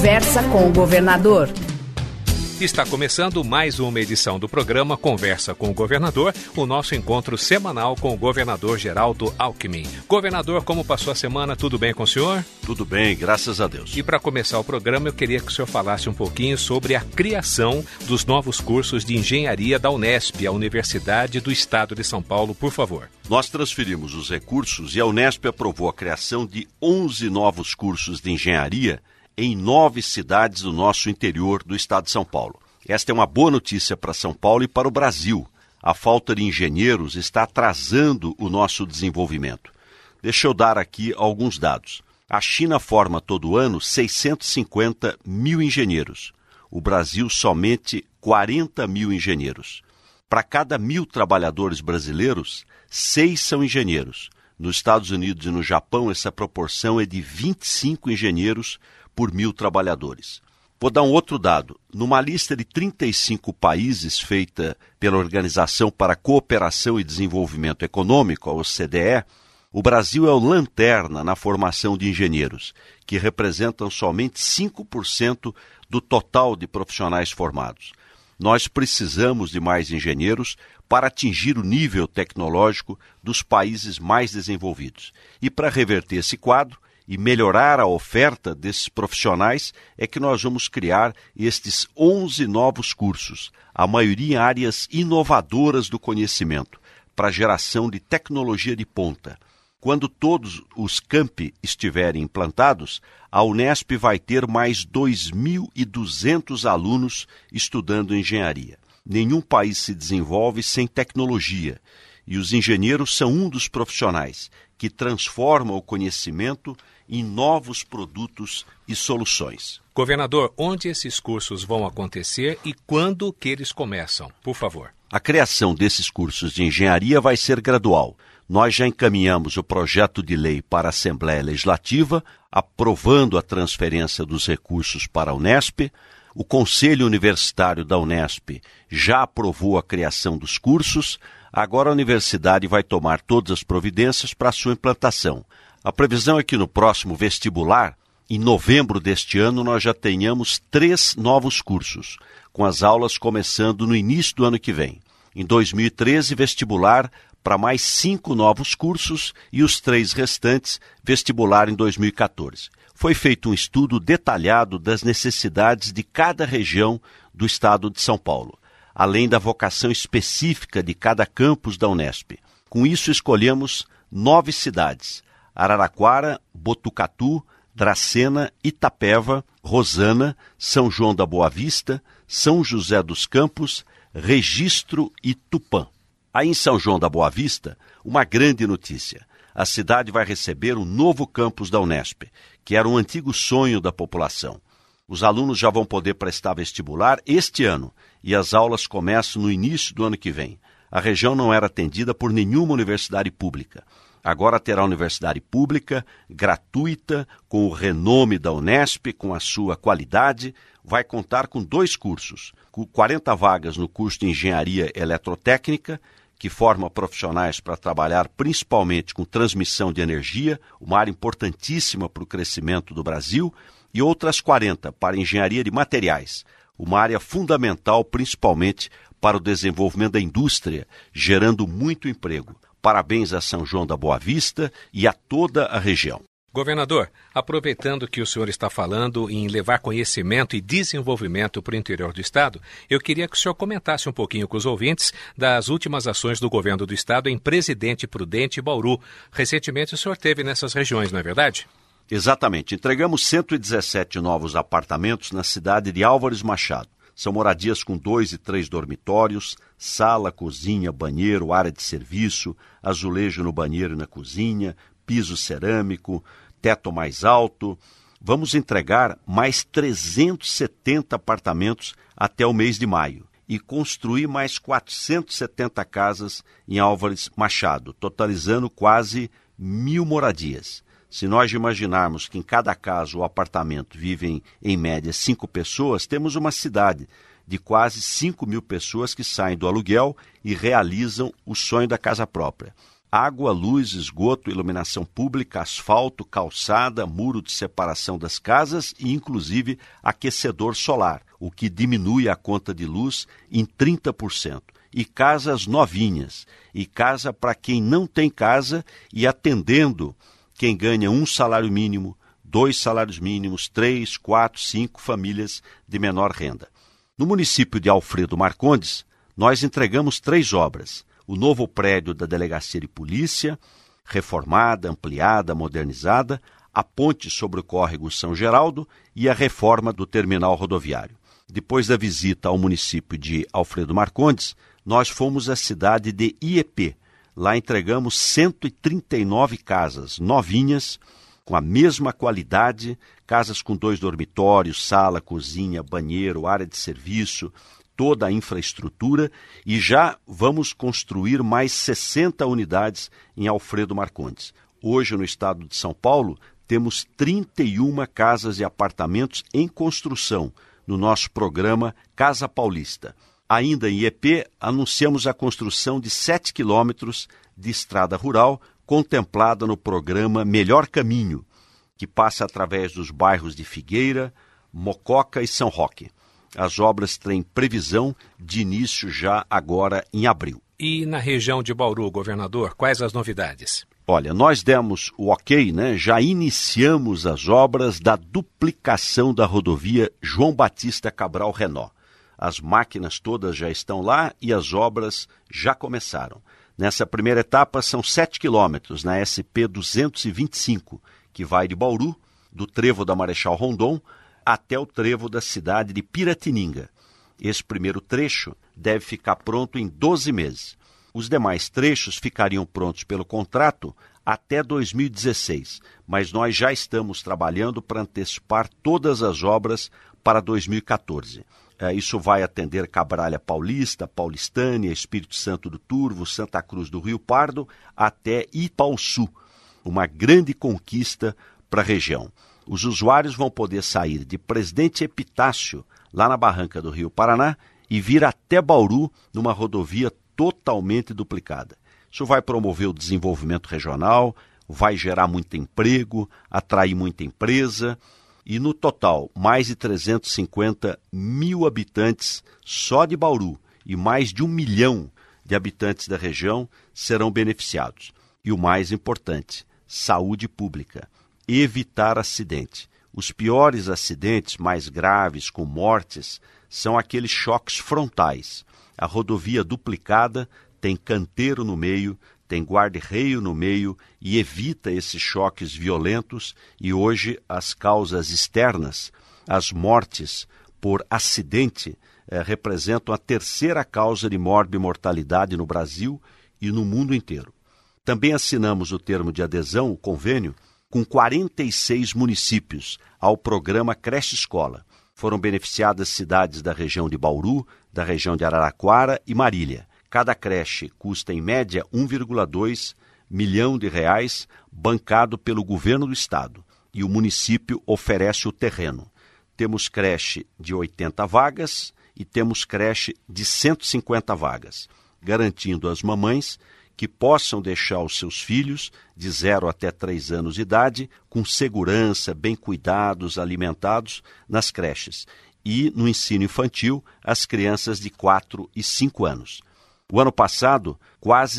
Conversa com o Governador. Está começando mais uma edição do programa Conversa com o Governador, o nosso encontro semanal com o governador Geraldo Alckmin. Governador, como passou a semana? Tudo bem com o senhor? Tudo bem, graças a Deus. E para começar o programa, eu queria que o senhor falasse um pouquinho sobre a criação dos novos cursos de engenharia da Unesp, a Universidade do Estado de São Paulo, por favor. Nós transferimos os recursos e a Unesp aprovou a criação de 11 novos cursos de engenharia em 9 cidades do nosso interior do estado de São Paulo. Esta é uma boa notícia para São Paulo e para o Brasil. A falta de engenheiros está atrasando o nosso desenvolvimento. Deixa eu dar aqui alguns dados. A China forma todo ano 650 mil engenheiros. O Brasil somente 40 mil engenheiros. Para cada 1.000 trabalhadores brasileiros, 6 são engenheiros. Nos Estados Unidos e no Japão, essa proporção é de 25 engenheiros por 1.000 trabalhadores. Vou dar um outro dado. Numa lista de 35 países feita pela Organização para a Cooperação e Desenvolvimento Econômico, a OCDE, o Brasil é o lanterna na formação de engenheiros, que representam somente 5% do total de profissionais formados. Nós precisamos de mais engenheiros para atingir o nível tecnológico dos países mais desenvolvidos. E para reverter esse quadro e melhorar a oferta desses profissionais, é que nós vamos criar estes 11 novos cursos, a maioria em áreas inovadoras do conhecimento, para a geração de tecnologia de ponta. Quando todos os campi estiverem implantados, a Unesp vai ter mais 2.200 alunos estudando engenharia. Nenhum país se desenvolve sem tecnologia, e os engenheiros são um dos profissionais que transformam o conhecimento em novos produtos e soluções. Governador, onde esses cursos vão acontecer e quando que eles começam? Por favor. A criação desses cursos de engenharia vai ser gradual. Nós já encaminhamos o projeto de lei para a Assembleia Legislativa, aprovando a transferência dos recursos para a Unesp. O Conselho Universitário da Unesp já aprovou a criação dos cursos. Agora a universidade vai tomar todas as providências para a sua implantação. A previsão é que no próximo vestibular, em novembro deste ano, nós já tenhamos 3 novos cursos, com as aulas começando no início do ano que vem. Em 2013, vestibular para mais 5 novos cursos e os 3 restantes, vestibular em 2014. Foi feito um estudo detalhado das necessidades de cada região do estado de São Paulo, além da vocação específica de cada campus da Unesp. Com isso, escolhemos 9 cidades: Araraquara, Botucatu, Dracena, Itapeva, Rosana, São João da Boa Vista, São José dos Campos, Registro e Tupã. Aí em São João da Boa Vista, uma grande notícia. A cidade vai receber um novo campus da Unesp, que era um antigo sonho da população. Os alunos já vão poder prestar vestibular este ano e as aulas começam no início do ano que vem. A região não era atendida por nenhuma universidade pública. Agora terá universidade pública, gratuita, com o renome da Unesp, com a sua qualidade. Vai contar com 2 cursos, com 40 vagas no curso de Engenharia Eletrotécnica, que forma profissionais para trabalhar principalmente com transmissão de energia, uma área importantíssima para o crescimento do Brasil, e outras 40 para engenharia de materiais, uma área fundamental principalmente para o desenvolvimento da indústria, gerando muito emprego. Parabéns a São João da Boa Vista e a toda a região. Governador, aproveitando que o senhor está falando em levar conhecimento e desenvolvimento para o interior do estado, eu queria que o senhor comentasse um pouquinho com os ouvintes das últimas ações do governo do estado em Presidente Prudente e Bauru. Recentemente o senhor esteve nessas regiões, não é verdade? Exatamente. Entregamos 117 novos apartamentos na cidade de Álvares Machado. São moradias com 2 e 3 dormitórios, sala, cozinha, banheiro, área de serviço, azulejo no banheiro e na cozinha, piso cerâmico, teto mais alto. Vamos entregar mais 370 apartamentos até o mês de maio e construir mais 470 casas em Álvares Machado, totalizando quase 1.000 moradias. Se nós imaginarmos que em cada casa ou apartamento vivem, em média, 5 pessoas, temos uma cidade de quase 5.000 pessoas que saem do aluguel e realizam o sonho da casa própria. água, luz, esgoto, iluminação pública, asfalto, calçada, muro de separação das casas e, inclusive, aquecedor solar, o que diminui a conta de luz em 30%. E casas novinhas, e casa para quem não tem casa e atendendo quem ganha 1 salário mínimo, 2 salários mínimos, 3, 4, 5 famílias de menor renda. No município de Alfredo Marcondes, nós entregamos 3 obras. O novo prédio da Delegacia de Polícia, reformada, ampliada, modernizada, a ponte sobre o córrego São Geraldo e a reforma do terminal rodoviário. Depois da visita ao município de Alfredo Marcondes, nós fomos à cidade de Iepê. Lá entregamos 139 casas novinhas, com a mesma qualidade, casas com 2 dormitórios, sala, cozinha, banheiro, área de serviço, toda a infraestrutura, e já vamos construir mais 60 unidades em Alfredo Marcondes. Hoje, no estado de São Paulo, temos 31 casas e apartamentos em construção no nosso programa Casa Paulista. Ainda em Iepê, anunciamos a construção de 7 quilômetros de estrada rural contemplada no programa Melhor Caminho, que passa através dos bairros de Figueira, Mococa e São Roque. As obras têm previsão de início já agora em abril. E na região de Bauru, governador, quais as novidades? Olha, nós demos o ok, já iniciamos as obras da duplicação da rodovia João Batista Cabral Renó. As máquinas todas já estão lá e as obras já começaram. Nessa primeira etapa são 7 quilômetros na SP 225, que vai de Bauru, do trevo da Marechal Rondon, até o trevo da cidade de Piratininga. Esse primeiro trecho deve ficar pronto em 12 meses. Os demais trechos ficariam prontos pelo contrato até 2016, mas nós já estamos trabalhando para antecipar todas as obras para 2014. Isso vai atender Cabralha Paulista, Paulistânia, Espírito Santo do Turvo, Santa Cruz do Rio Pardo, até Ipauçu, uma grande conquista para a região. Os usuários vão poder sair de Presidente Epitácio, lá na barranca do Rio Paraná, e vir até Bauru, numa rodovia totalmente duplicada. Isso vai promover o desenvolvimento regional, vai gerar muito emprego, atrair muita empresa, e no total, mais de 350 mil habitantes só de Bauru e mais de 1 milhão de habitantes da região serão beneficiados. E o mais importante, saúde pública, evitar acidente. Os piores acidentes, mais graves, com mortes, são aqueles choques frontais. A rodovia duplicada tem canteiro no meio, tem guarda-reio no meio e evita esses choques violentos, e hoje as causas externas, as mortes por acidente, representam a 3ª causa de morte-mortalidade no Brasil e no mundo inteiro. Também assinamos o termo de adesão, o convênio, com 46 municípios ao programa Creche Escola. Foram beneficiadas cidades da região de Bauru, da região de Araraquara e Marília. Cada creche custa, em média, 1,2 milhão de reais, bancado pelo governo do estado, e o município oferece o terreno. Temos creche de 80 vagas e temos creche de 150 vagas, garantindo às mamães que possam deixar os seus filhos de 0 até 3 anos de idade com segurança, bem cuidados, alimentados nas creches, e no ensino infantil as crianças de 4 e 5 anos. O ano passado, quase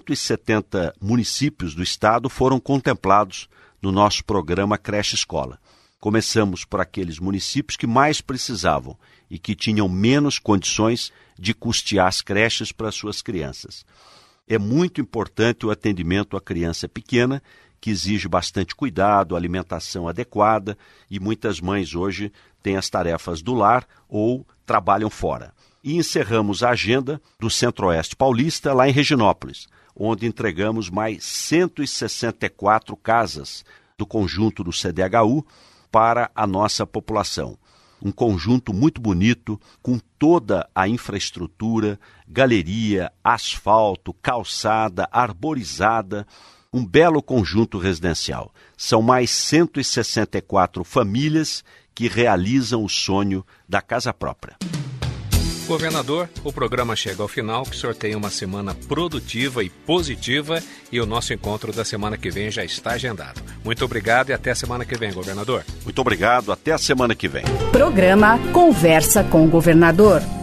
170 municípios do estado foram contemplados no nosso programa Creche Escola. Começamos por aqueles municípios que mais precisavam e que tinham menos condições de custear as creches para suas crianças. É muito importante o atendimento à criança pequena, que exige bastante cuidado, alimentação adequada, e muitas mães hoje têm as tarefas do lar ou trabalham fora. E encerramos a agenda do Centro-Oeste Paulista, lá em Reginópolis, onde entregamos mais 164 casas do conjunto do CDHU para a nossa população. Um conjunto muito bonito, com toda a infraestrutura, galeria, asfalto, calçada, arborizada, um belo conjunto residencial. São mais 164 famílias que realizam o sonho da casa própria. Governador, o programa chega ao final, que o senhor tenha uma semana produtiva e positiva e o nosso encontro da semana que vem já está agendado. Muito obrigado e até a semana que vem, governador. Muito obrigado, até a semana que vem. Programa Conversa com o Governador.